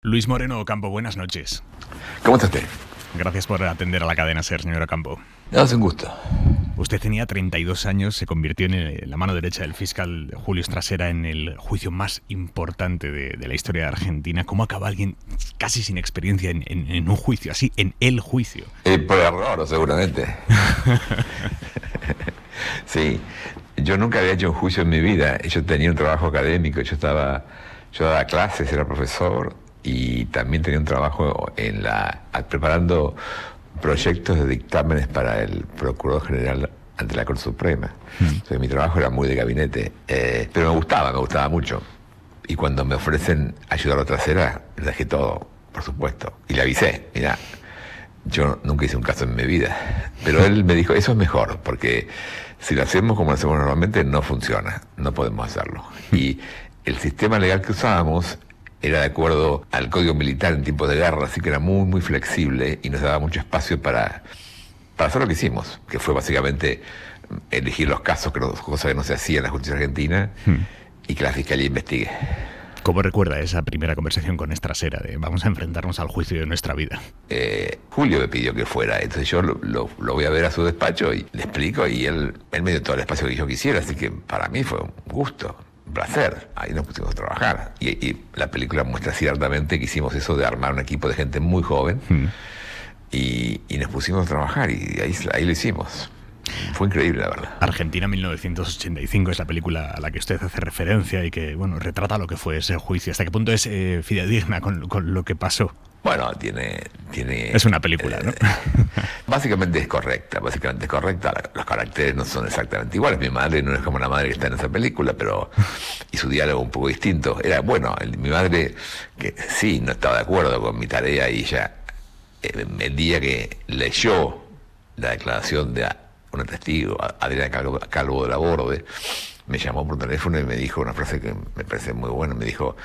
Luis Moreno Ocampo, buenas noches. ¿Cómo está usted? Gracias por atender a la cadena SER, señor Ocampo. Es un gusto. Usted tenía 32 años, se convirtió en la mano derecha del fiscal Julio Strasera en el juicio más importante de la historia de Argentina. ¿Cómo acaba alguien casi sin experiencia en un juicio así, en el juicio? Por error, seguramente. Sí, yo nunca había hecho un juicio en mi vida. Yo tenía un trabajo académico, yo daba clases, era profesor y también tenía un trabajo preparando proyectos de dictámenes para el Procurador General ante la Corte Suprema. Entonces, mi trabajo era muy de gabinete, pero me gustaba mucho. Y cuando me ofrecen ayudar a Strasera, le dejé todo, por supuesto. Y le avisé, mira, yo nunca hice un caso en mi vida. Pero él me dijo, eso es mejor, porque si lo hacemos como lo hacemos normalmente, no funciona, no podemos hacerlo. Y el sistema legal que usábamos era de acuerdo al Código Militar en tiempos de guerra, así que era muy, muy flexible y nos daba mucho espacio para hacer lo que hicimos, que fue básicamente elegir los casos, cosa que no se hacía en la justicia argentina, y que la Fiscalía investigue. ¿Cómo recuerda esa primera conversación con Strasera de vamos a enfrentarnos al juicio de nuestra vida? Julio me pidió que fuera, entonces yo lo voy a ver a su despacho y le explico, y él me dio todo el espacio que yo quisiera, así que para mí fue un gusto. Un placer, ahí nos pusimos a trabajar y la película muestra ciertamente que hicimos eso de armar un equipo de gente muy joven y nos pusimos a trabajar y ahí lo hicimos. Fue increíble, la verdad. Argentina 1985 es la película a la que usted hace referencia y que, bueno, retrata lo que fue ese juicio. ¿Hasta qué punto es fidedigna con lo que pasó? Bueno, tiene... Es una película, ¿no? Básicamente es correcta. Los caracteres no son exactamente iguales. Mi madre no es como la madre que está en esa película, pero... Y su diálogo un poco distinto. Era, bueno, mi madre, que sí, no estaba de acuerdo con mi tarea y ella, el día que leyó la declaración de una testigo, Adriana Calvo de la Borde, me llamó por teléfono y me dijo una frase que me parece muy buena. Me dijo,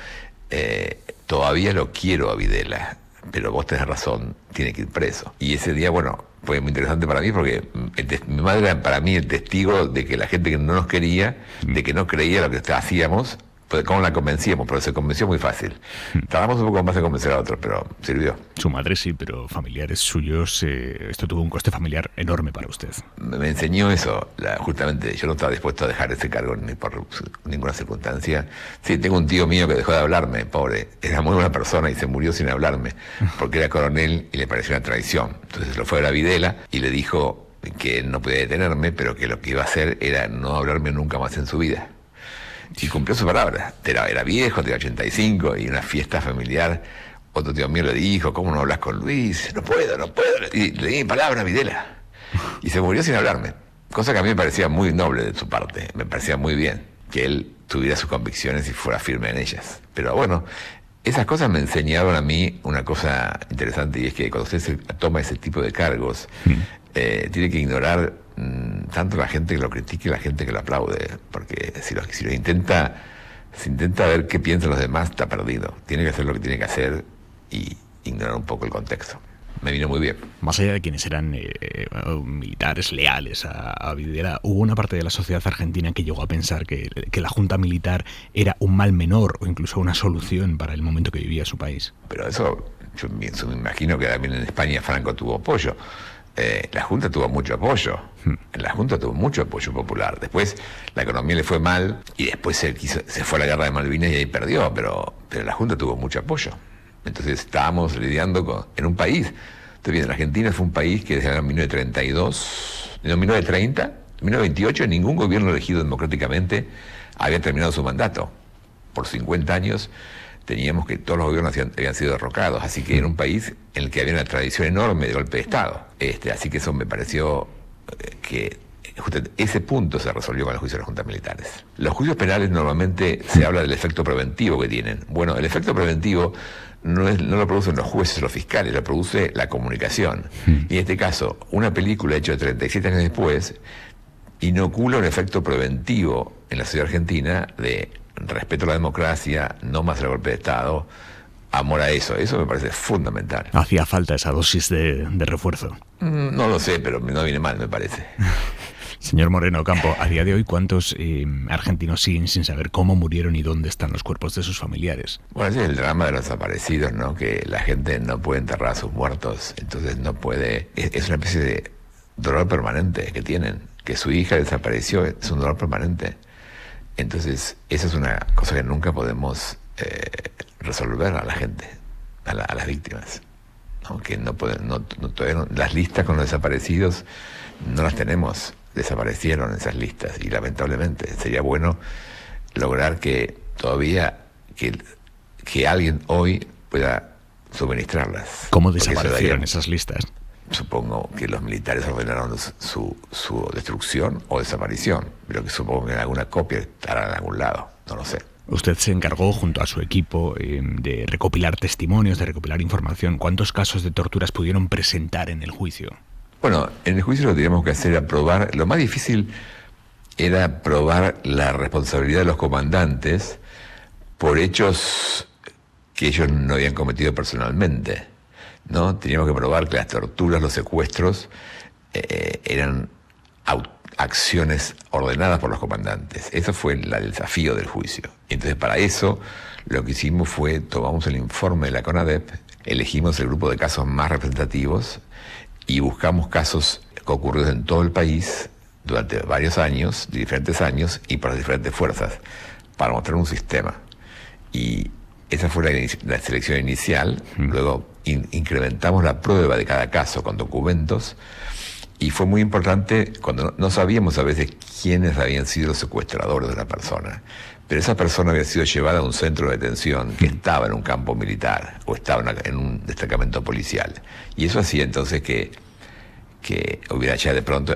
todavía lo quiero a Videla, pero vos tenés razón, tiene que ir preso. Y ese día, bueno, fue muy interesante para mí porque mi madre era para mí el testigo de que la gente que no nos quería, de que no creía lo que hacíamos, pues cómo la convencíamos, pero se convenció muy fácil. Tardamos un poco más en convencer a otros, pero sirvió. Su madre sí, pero familiares suyos, esto tuvo un coste familiar enorme para usted. Me enseñó eso, justamente. Yo no estaba dispuesto a dejar ese cargo ni por ninguna circunstancia. Sí, tengo un tío mío que dejó de hablarme, pobre. Era muy buena persona y se murió sin hablarme, porque era coronel y le pareció una traición. Entonces lo fue a la Videla y le dijo que él no podía detenerme, pero que lo que iba a hacer era no hablarme nunca más en su vida. Y cumplió su palabra. Era viejo, tenía 85, y una fiesta familiar. Otro tío mío le dijo, ¿cómo no hablas con Luis? No puedo. Y le di mi palabra a Videla. Y se murió sin hablarme. Cosa que a mí me parecía muy noble de su parte. Me parecía muy bien que él tuviera sus convicciones y fuera firme en ellas. Pero bueno, esas cosas me enseñaron a mí una cosa interesante, y es que cuando usted toma ese tipo de cargos, tiene que ignorar tanto la gente que lo critique y la gente que lo aplaude, porque si lo intenta ver qué piensan los demás, está perdido. Tiene que hacer lo que tiene que hacer y ignorar un poco el contexto. Me vino muy bien. Más allá de quienes eran militares leales a Videla, hubo una parte de la sociedad argentina que llegó a pensar que la junta militar era un mal menor o incluso una solución para el momento que vivía su país. Pero eso, yo me imagino que también en España Franco tuvo apoyo. La Junta tuvo mucho apoyo. La Junta tuvo mucho apoyo popular. Después la economía le fue mal y después se fue a la guerra de Malvinas y ahí perdió, pero la Junta tuvo mucho apoyo. Entonces estábamos lidiando en un país. Entonces bien, la Argentina fue un país que desde el año 1928, ningún gobierno elegido democráticamente había terminado su mandato. Por 50 años teníamos que todos los gobiernos habían sido derrocados, así que era un país en el que había una tradición enorme de golpe de Estado. Así que eso me pareció que ese punto se resolvió con el juicio de las juntas militares. Los juicios penales normalmente se habla del efecto preventivo que tienen. Bueno, el efecto preventivo no lo producen los jueces o los fiscales, lo produce la comunicación. Y en este caso, una película hecha 37 años después inocula un efecto preventivo en la sociedad argentina de respeto a la democracia, no más el golpe de Estado, amor a eso. Eso me parece fundamental. ¿Hacía falta esa dosis de refuerzo? No lo sé, pero no viene mal, me parece. Señor Moreno Ocampo, a día de hoy, ¿cuántos argentinos siguen sin saber cómo murieron y dónde están los cuerpos de sus familiares? Bueno, ese es el drama de los desaparecidos, ¿no? Que la gente no puede enterrar a sus muertos, entonces no puede... Es una especie de dolor permanente que tienen, que su hija desapareció, es un dolor permanente. Entonces, esa es una cosa que nunca podemos resolver a la gente, a las víctimas, ¿no? Que no pueden, todavía no, las listas con los desaparecidos no las tenemos. Desaparecieron esas listas y lamentablemente sería bueno lograr que todavía que alguien hoy pueda suministrarlas. ¿Cómo desaparecieron esas listas? Supongo que los militares ordenaron su destrucción o desaparición, pero que supongo que alguna copia estará en algún lado, no lo sé. Usted se encargó junto a su equipo de recopilar testimonios, de recopilar información. ¿Cuántos casos de torturas pudieron presentar en el juicio? Bueno, en el juicio lo que teníamos que hacer era probar, lo más difícil era probar la responsabilidad de los comandantes por hechos que ellos no habían cometido personalmente, ¿no? Teníamos que probar que las torturas, los secuestros, eran acciones ordenadas por los comandantes. Eso fue el desafío del juicio. Entonces, para eso, lo que hicimos fue, tomamos el informe de la CONADEP, elegimos el grupo de casos más representativos y buscamos casos ocurridos en todo el país durante varios años, diferentes años, y por las diferentes fuerzas, para mostrar un sistema. Y esa fue la selección inicial. Luego incrementamos la prueba de cada caso con documentos, y fue muy importante cuando no sabíamos a veces quiénes habían sido los secuestradores de una persona. Pero esa persona había sido llevada a un centro de detención que estaba en un campo militar o estaba en un destacamento policial. Y eso hacía entonces que hubiera ya de pronto,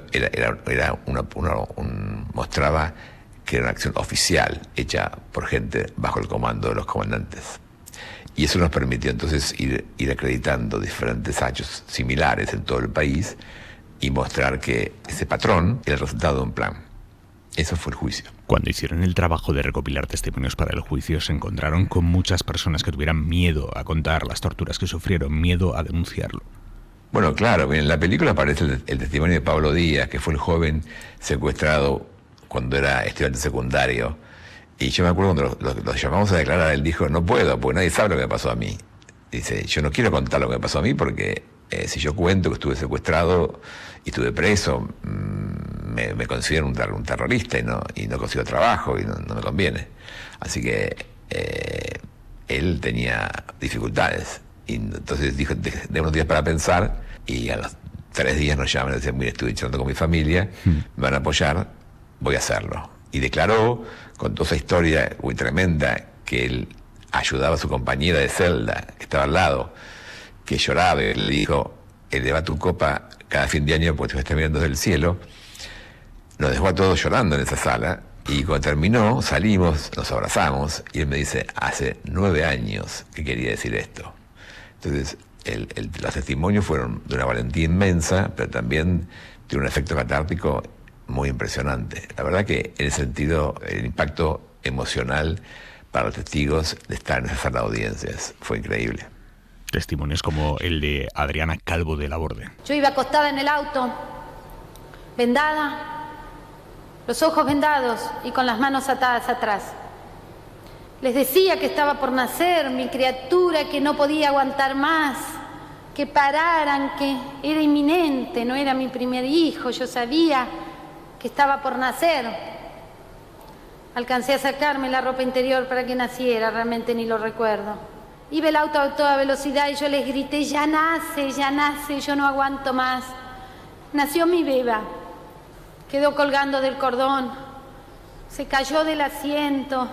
mostraba que era una acción oficial hecha por gente bajo el comando de los comandantes. Y eso nos permitió entonces ir acreditando diferentes hechos similares en todo el país y mostrar que ese patrón era el resultado de un plan. Eso fue el juicio. Cuando hicieron el trabajo de recopilar testimonios para el juicio, se encontraron con muchas personas que tuvieran miedo a contar las torturas que sufrieron, miedo a denunciarlo. Bueno, claro, en la película aparece el testimonio de Pablo Díaz, que fue el joven secuestrado cuando era estudiante secundario. Y yo me acuerdo cuando lo llamamos a declarar, él dijo, no puedo, porque nadie sabe lo que me pasó a mí. Dice, yo no quiero contar lo que me pasó a mí porque si yo cuento que estuve secuestrado y estuve preso, me consideran un terrorista y no consigo trabajo y no me conviene. Así que él tenía dificultades. Y entonces dijo, de unos días para pensar, y a los 3 días nos llaman y decían, mire, estuve charlando con mi familia, me van a apoyar, voy a hacerlo. Y declaró, con toda esa historia muy tremenda, que él ayudaba a su compañera de celda, que estaba al lado, que lloraba, y le dijo, eleva tu copa cada fin de año porque te vas a estar mirando desde el cielo. Nos dejó a todos llorando en esa sala, y cuando terminó, salimos, nos abrazamos, y él me dice, hace 9 años que quería decir esto. Entonces, los testimonios fueron de una valentía inmensa, pero también de un efecto catártico muy impresionante. La verdad que en ese sentido, el impacto emocional para los testigos de estar en esas salas de audiencias fue increíble. Testimonios como el de Adriana Calvo de Laborde. Yo iba acostada en el auto, vendada, los ojos vendados y con las manos atadas atrás. Les decía que estaba por nacer mi criatura, que no podía aguantar más, que pararan, que era inminente, no era mi primer hijo, yo sabía que estaba por nacer. Alcancé a sacarme la ropa interior para que naciera, realmente ni lo recuerdo. Iba el auto a toda velocidad y yo les grité, ya nace, yo no aguanto más. Nació mi beba, quedó colgando del cordón, se cayó del asiento.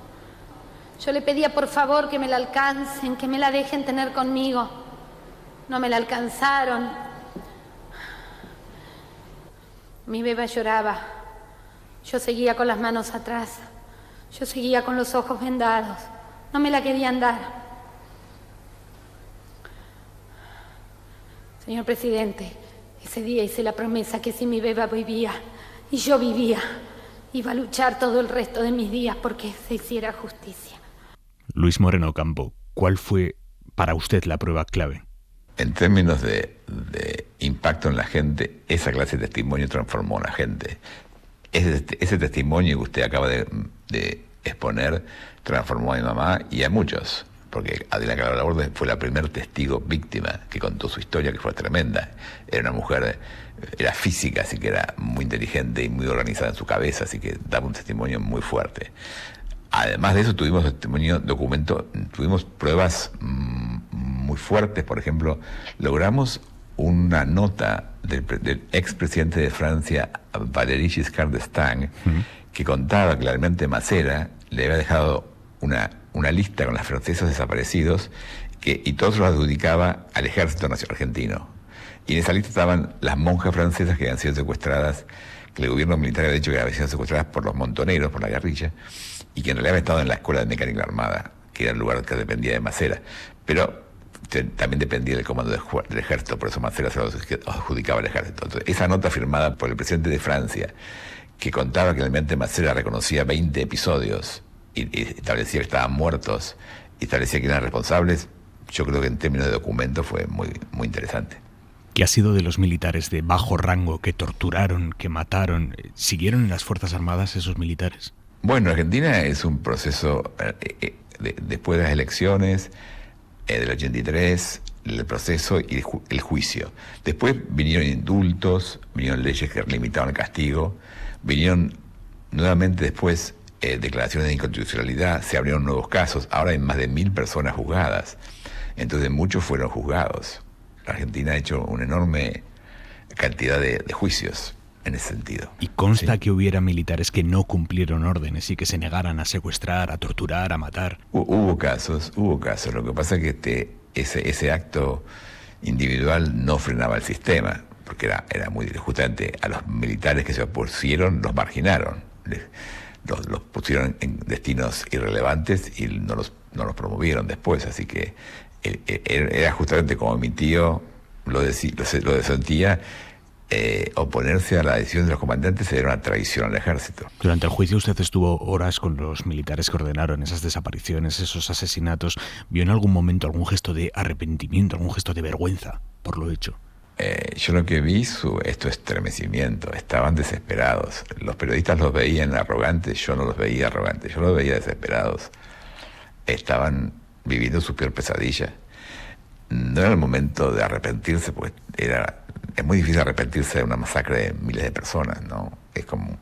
Yo le pedía por favor que me la alcancen, que me la dejen tener conmigo. No me la alcanzaron. Mi beba lloraba. Yo seguía con las manos atrás. Yo seguía con los ojos vendados. No me la querían dar. Señor presidente, ese día hice la promesa que si mi beba vivía y yo vivía, iba a luchar todo el resto de mis días porque se hiciera justicia. Luis Moreno Ocampo, ¿cuál fue para usted la prueba clave? En términos de impacto en la gente, esa clase de testimonio transformó a la gente. Ese testimonio que usted acaba de exponer transformó a mi mamá y a muchos, porque Adriana Calvo Laborde fue la primer testigo víctima que contó su historia, que fue tremenda. Era una mujer, era física, así que era muy inteligente y muy organizada en su cabeza, así que daba un testimonio muy fuerte. Además de eso tuvimos tuvimos pruebas muy fuertes. Por ejemplo, logramos una nota del expresidente de Francia, Valéry Giscard d'Estaing, que contaba que la almirante Macera le había dejado una lista con los franceses desaparecidos y todos los adjudicaba al ejército nacional argentino. Y en esa lista estaban las monjas francesas que habían sido secuestradas, que el gobierno militar había dicho que habían sido secuestradas por los montoneros, por la guerrilla, y que en realidad habían estado en la Escuela de Mecánica Armada, que era el lugar que dependía de Macera. Pero también dependía del comando del ejército, por eso Macera se lo adjudicaba al ejército. Entonces, esa nota firmada por el presidente de Francia, que contaba que el almirante Macera reconocía 20 episodios y establecía que estaban muertos y establecía que eran responsables, yo creo que en términos de documento fue muy, muy interesante. ¿Qué ha sido de los militares de bajo rango que torturaron, que mataron? ¿Siguieron en las Fuerzas Armadas esos militares? Bueno, Argentina es un proceso, después de las elecciones del 83, el proceso y el juicio. Después vinieron indultos, vinieron leyes que limitaban el castigo, vinieron nuevamente después declaraciones de inconstitucionalidad, se abrieron nuevos casos, ahora hay más de 1000 personas juzgadas, entonces muchos fueron juzgados. La Argentina ha hecho una enorme cantidad de juicios en ese sentido. ¿Y consta que hubiera militares que no cumplieron órdenes y que se negaran a secuestrar, a torturar, a matar? Hubo casos. Lo que pasa es que ese acto individual no frenaba el sistema, porque era muy... Justamente a los militares que se opusieron los marginaron, los pusieron en destinos irrelevantes y no los promovieron después, así que era justamente como mi tío lo sentía. Oponerse a la decisión de los comandantes era una traición al ejército. Durante el juicio usted estuvo horas con los militares que ordenaron esas desapariciones, esos asesinatos. ¿Vio en algún momento algún gesto de arrepentimiento, algún gesto de vergüenza por lo hecho? Yo lo que vi esto estremecimiento. Estaban desesperados. Los periodistas los veían arrogantes, yo no los veía arrogantes, yo los veía desesperados. Estaban viviendo su peor pesadilla. No era el momento de arrepentirse, porque es muy difícil arrepentirse de una masacre de miles de personas, ¿no? Es como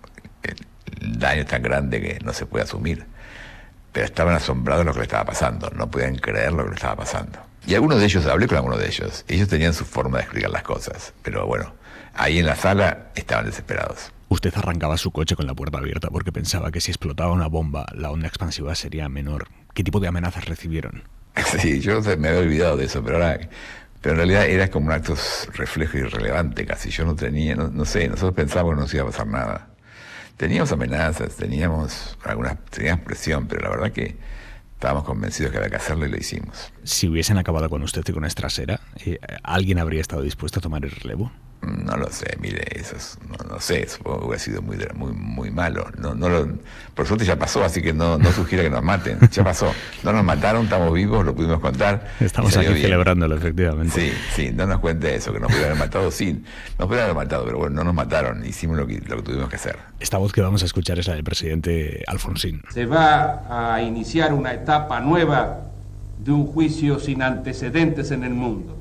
el daño es tan grande que no se puede asumir. Pero estaban asombrados de lo que le estaba pasando, no podían creer lo que le estaba pasando. Y algunos de ellos, hablé con algunos de ellos tenían su forma de explicar las cosas, pero bueno, ahí en la sala estaban desesperados. Usted arrancaba su coche con la puerta abierta porque pensaba que si explotaba una bomba, la onda expansiva sería menor. ¿Qué tipo de amenazas recibieron? Sí, yo me había olvidado de eso, pero en realidad era como un acto reflejo irrelevante casi. Yo no tenía, no sé, nosotros pensábamos que no nos iba a pasar nada. Teníamos amenazas, teníamos presión, pero la verdad que estábamos convencidos que había que hacerlo y lo hicimos. Si hubiesen acabado con usted y con Estrasera, ¿alguien habría estado dispuesto a tomar el relevo? No lo sé, mire, no sé, supongo que hubiera sido muy malo. Por suerte ya pasó, así que no sugiera que nos maten. Ya pasó. No nos mataron, estamos vivos, lo pudimos contar. Estamos aquí celebrándolo, efectivamente. Sí, no nos cuente eso, que nos pudieran haber matado. Sí, nos pudieran haber matado, pero bueno, no nos mataron, hicimos lo que tuvimos que hacer. Esta voz que vamos a escuchar es la del presidente Alfonsín. Se va a iniciar una etapa nueva de un juicio sin antecedentes en el mundo,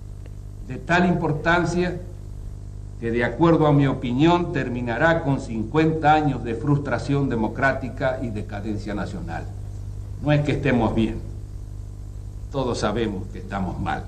de tal importancia que, de acuerdo a mi opinión, terminará con 50 años de frustración democrática y decadencia nacional. No es que estemos bien, todos sabemos que estamos mal,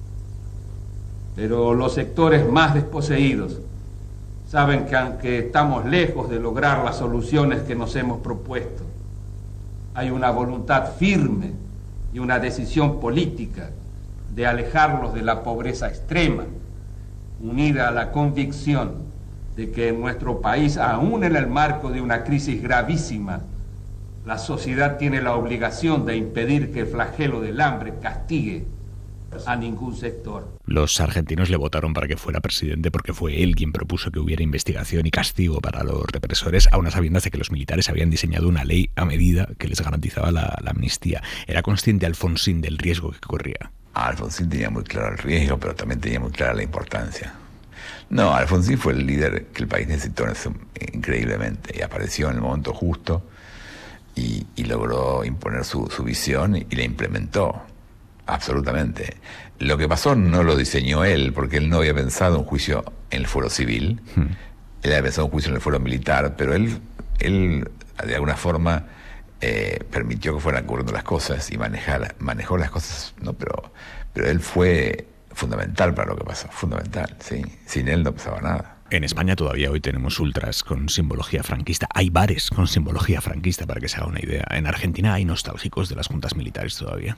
pero los sectores más desposeídos saben que, aunque estamos lejos de lograr las soluciones que nos hemos propuesto, hay una voluntad firme y una decisión política de alejarlos de la pobreza extrema, unida a la convicción de que en nuestro país, aún en el marco de una crisis gravísima, la sociedad tiene la obligación de impedir que el flagelo del hambre castigue a ningún sector. Los argentinos le votaron para que fuera presidente porque fue él quien propuso que hubiera investigación y castigo para los represores, aun a sabiendas de que los militares habían diseñado una ley a medida que les garantizaba la amnistía. ¿Era consciente Alfonsín del riesgo que corría? Alfonsín tenía muy claro el riesgo, pero también tenía muy clara la importancia. No, Alfonsín fue el líder que el país necesitó increíblemente, y apareció en el momento justo y logró imponer su visión y la implementó, absolutamente. Lo que pasó no lo diseñó él, porque él no había pensado un juicio en el fuero civil, él había pensado un juicio en el fuero militar, pero él de alguna forma permitió que fueran ocurriendo las cosas y manejó las cosas, ¿no? Pero él fue fundamental para lo que pasó, fundamental, sí. Sin él no pasaba nada. En España todavía hoy tenemos ultras con simbología franquista. Hay bares con simbología franquista, para que se haga una idea. En Argentina hay nostálgicos de las juntas militares todavía.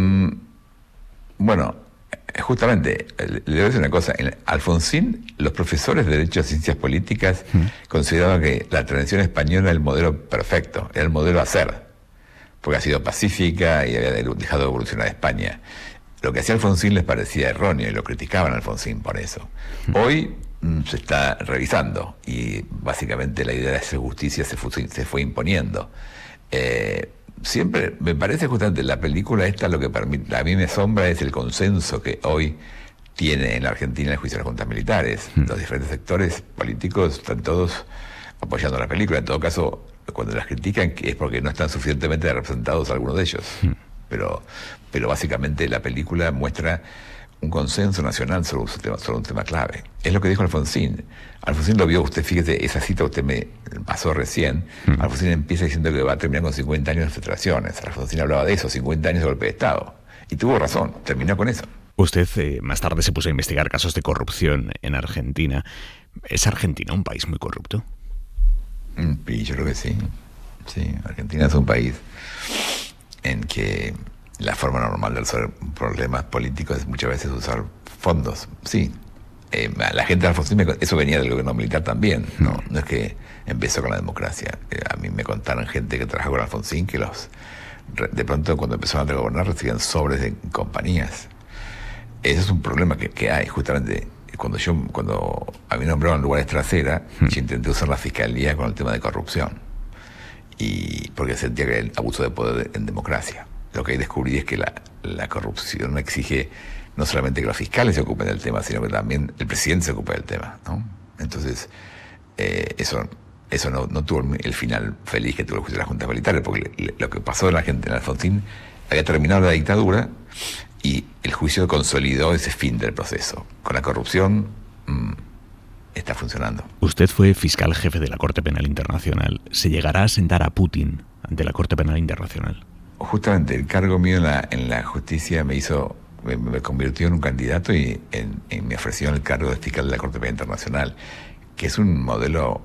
Bueno, justamente, le voy a decir una cosa. En Alfonsín, los profesores de Derecho a Ciencias Políticas consideraban que la tradición española era el modelo perfecto, era el modelo a hacer, porque ha sido pacífica y había dejado de evolucionar a España. Lo que hacía Alfonsín les parecía erróneo y lo criticaban a Alfonsín por eso. Hoy se está revisando y básicamente la idea de hacer justicia se fue imponiendo. Siempre me parece justamente la película esta, lo que a mí me asombra es el consenso que hoy tiene en la Argentina el juicio de las juntas militares. Los diferentes sectores políticos están todos apoyando la película. En todo caso, cuando las critican es porque no están suficientemente representados algunos de ellos. Pero básicamente la película muestra un consenso nacional sobre un tema clave. Es lo que dijo Alfonsín. Alfonsín lo vio, usted fíjese, esa cita usted me pasó recién. Alfonsín empieza diciendo que va a terminar con 50 años de filtraciones. Alfonsín hablaba de eso, 50 años de golpe de Estado. Y tuvo razón, terminó con eso. Usted más tarde se puso a investigar casos de corrupción en Argentina. ¿Es Argentina un país muy corrupto? Sí, yo creo que sí. Sí, Argentina es un país en que la forma normal de resolver problemas políticos es muchas veces usar fondos. Sí, la gente de Alfonsín, eso venía del gobierno militar también, no es que empezó con la democracia. A mí me contaron gente que trabajó con Alfonsín que de pronto cuando empezaron a gobernar recibían sobres de compañías. Ese es un problema que hay, justamente. Cuando a mí me nombraron lugares trasera, yo intenté usar la fiscalía con el tema de corrupción. Y porque sentía que el abuso de poder en democracia. Lo que ahí descubrí es que la corrupción exige no solamente que los fiscales se ocupen del tema, sino que también el presidente se ocupe del tema, ¿no? Entonces, eso no tuvo el final feliz que tuvo el juicio de las juntas militares, porque lo que pasó en la gente en Alfonsín había terminado la dictadura y el juicio consolidó ese fin del proceso. Con la corrupción está funcionando. Usted fue fiscal jefe de la Corte Penal Internacional. ¿Se llegará a sentar a Putin ante la Corte Penal Internacional? Justamente el cargo mío en la justicia me convirtió en un candidato y me ofrecieron el cargo de fiscal de la Corte Penal Internacional, que es un modelo.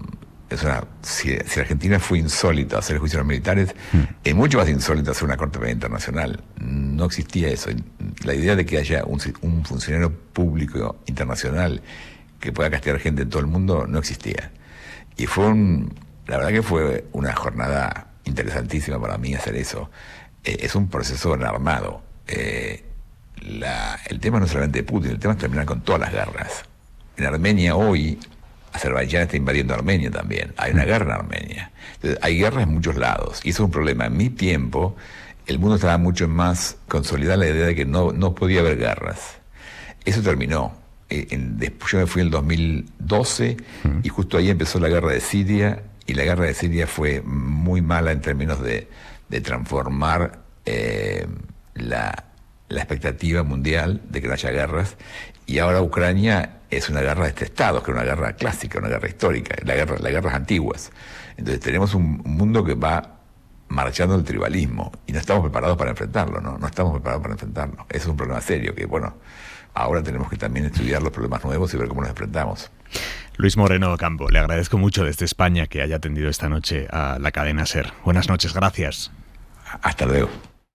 Si Argentina fue insólito hacer el juicio de los militares, es mucho más insólito hacer una Corte Penal Internacional. No existía eso. La idea de que haya un funcionario público internacional que pueda castigar gente en todo el mundo no existía. Y la verdad que fue una jornada interesantísima para mí hacer eso. Es un proceso armado. El tema no es solamente de Putin, el tema es terminar con todas las guerras. En Armenia hoy, Azerbaiyán está invadiendo Armenia también. Hay una guerra en Armenia. Entonces, hay guerras en muchos lados. Y eso es un problema. En mi tiempo, el mundo estaba mucho más consolidada la idea de que no podía haber guerras. Eso terminó. Después yo me fui en el 2012 y justo ahí empezó la guerra de Siria, y la guerra de Siria fue muy mala en términos de transformar la expectativa mundial de que no haya guerras, y ahora Ucrania es una guerra de estados, que es una guerra clásica, una guerra histórica, las guerras antiguas. Entonces tenemos un mundo que va marchando el tribalismo y no estamos preparados para enfrentarlo, no estamos preparados para enfrentarlo. Eso es un problema serio que, bueno, ahora tenemos que también estudiar los problemas nuevos y ver cómo nos enfrentamos. Luis Moreno Ocampo, le agradezco mucho desde España que haya atendido esta noche a la cadena SER. Buenas noches, gracias. Hasta luego.